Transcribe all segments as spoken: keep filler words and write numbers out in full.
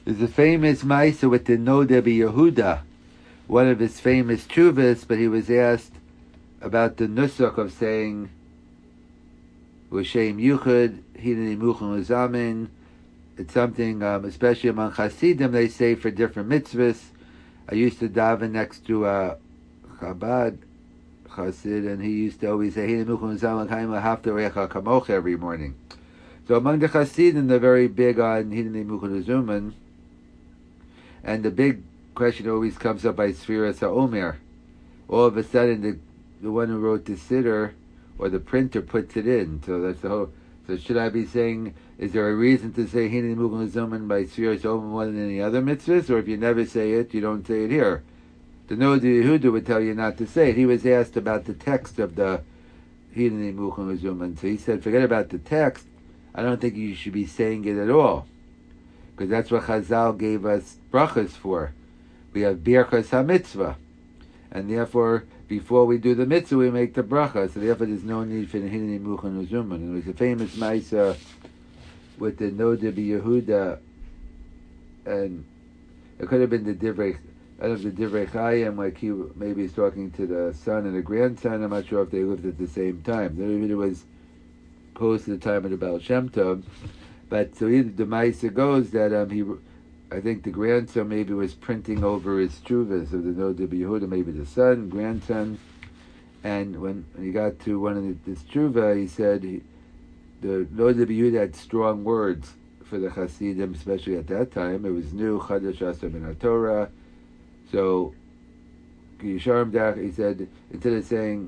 There's a famous Maisa with the Noda Yehuda, one of his famous chuvas, but he was asked about the nusach of saying L'Shem Yuchad, Hinei Muchen L'Zamin. It's something, um, especially among Hasidim, they say for different mitzvahs. I used to daven next to a Chabad Chassid, and he used to always say Hinei Muchen L'Zamin Chaim L'Hafta Recha Kamocha every morning. So among the Hasidim, they're very big on Hinei Muchen L'Zamin. And the big question always comes up by Sfiras HaOmer. All of a sudden, the the one who wrote the siddur, or the printer, puts it in. So that's the whole. So should I be saying, is there a reason to say Hinei Muchen L'Zamin by Sfiras HaOmer more than any other mitzvahs? Or if you never say it, you don't say it here. The Noda Yehuda would tell you not to say it. He was asked about the text of the Hinei Muchen L'Zamin. So he said, forget about the text. I don't think you should be saying it at all. Because that's what Chazal gave us brachas for. We have Birchas HaMitzvah. And therefore, before we do the mitzvah, we make the bracha. So therefore, there's no need for the Hinei Muchen L'Zamin. And it was a famous Maisa with the Noda Yehuda. And it could have been the Divrei, out of the Divrei Chaim, like he maybe he's talking to the son and the grandson. I'm not sure if they lived at the same time. Maybe it was close to the time of the Baal Shem Tov. But so either the Maisa goes that um, he, I think the grandson maybe was printing over his chuvas of the Noda Yehuda, maybe the son, grandson, and when he got to one of the, this chuva, he said he, the Noda Yehuda had strong words for the Hasidim, especially at that time. It was new, Chadash Asa Min Torah. So Yisharim Dach, he said, instead of saying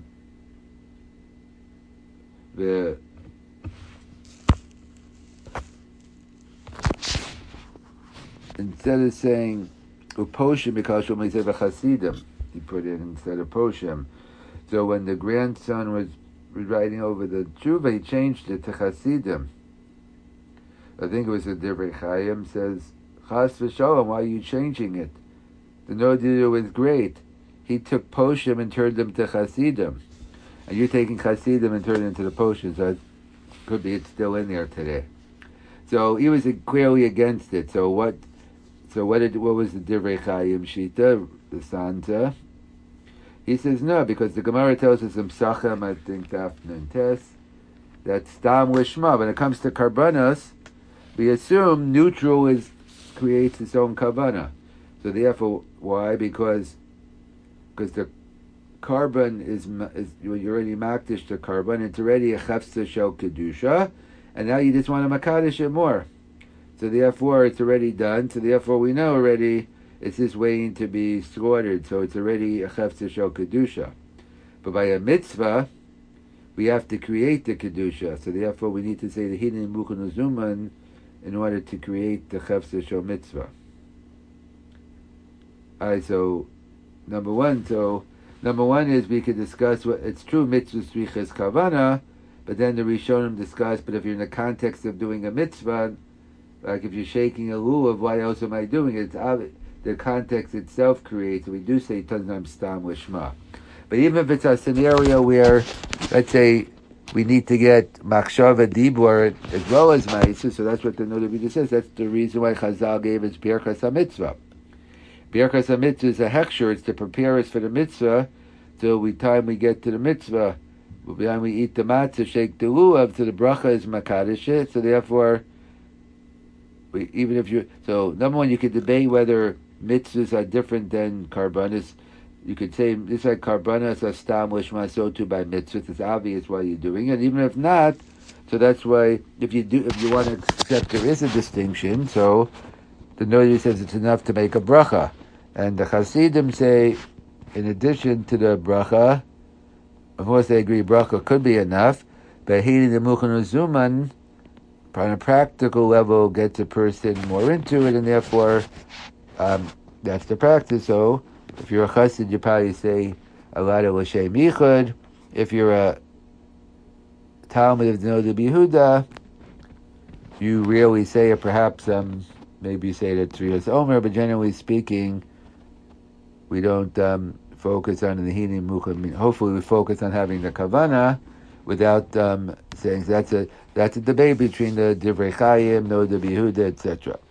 the Instead of saying Uposhim, because he said Chasidim, he put in instead of Poshim. So when the grandson was writing over the tshuva, he changed it to Chasidim. I think it was the Divrei Chaim says, Chas v'shalom, why are you changing it? The Noda was great. He took Poshim and turned them to Chasidim. And you're taking Chasidim and turning it into the Poshim, so it could be it's still in there today. So he was clearly against it. So what So what did what was the Divrei Chaim Shita, the Santa? He says no, because the Gemara tells us in Psachim, I think Dafna and Tes, that Stam Lishma. When it comes to Karbanos, we assume neutral is creates its own Kavana. So therefore, why? Because because the carbon is is you're already makdish the carbon. It's already a chafsa shel kedusha, and now you just want to makadish it more. So therefore, it's already done. So therefore, we know already it's just waiting to be slaughtered. So it's already a chefza shel kedusha. But by a mitzvah, we have to create the kedusha. So therefore, we need to say the Hinei Muchen L'Zamin in order to create the chefza shel mitzvah. Alright, so number one. So number one is we could discuss what it's true mitzvah strichas kavana, but then the Rishonim discuss. But if you're in the context of doing a mitzvah, like if you're shaking a lulav, why else am I doing it? It's obvious. The context itself creates. We do say sometimes stam lishma, but even if it's a scenario where, let's say, we need to get machshava dibur as well as ma'isa, so that's what the Noda Yehuda says. That's the reason why Chazal gave us birkas hamitzvah. Birkas hamitzvah is a hechsher. It's to prepare us for the mitzvah. Till we time we get to the mitzvah, by the time we eat the matzah, shake the lulav, so the bracha is makadish it. So therefore, we, even if you so number one, you could debate whether mitzvahs are different than karbanis. You could say this like karbanis are stam lishma, so too by mitzvahs. It's obvious why you're doing it. Even if not, so that's why if you do, if you want to accept there is a distinction. So the Noda says it's enough to make a bracha, and the Hasidim say, in addition to the bracha, of course they agree bracha could be enough, but Hinei Muchen L'Zamin, on a practical level, gets a person more into it, and therefore um, that's the practice. So if you're a chassid, you probably say a lot of l'shem yichud. If you're a Talmud of the Noda Yehuda, you rarely say it. Perhaps um, maybe you say it at Sfiras Omer, but generally speaking, we don't um, focus on the Hinei Muchen. Hopefully, we focus on having the kavana without um, saying so that's a that's a debate between the Divrei Chaim, Noda Yehuda, et cetera.